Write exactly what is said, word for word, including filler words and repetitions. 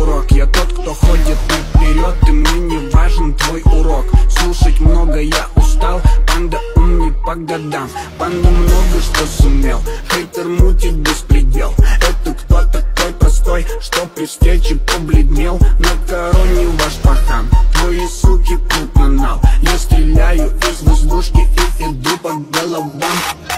урок. Я тот, кто ходит наперед, и мне не важен твой урок. Слушать много я устал, панда умный по годам. Панда много что сумел, хейтер мутит беспредел. Это кто такой простой, что при встрече побледнел? На короне ваш пахан, твои суки тут на нал. Я стреляю из воздушки и иду по головам.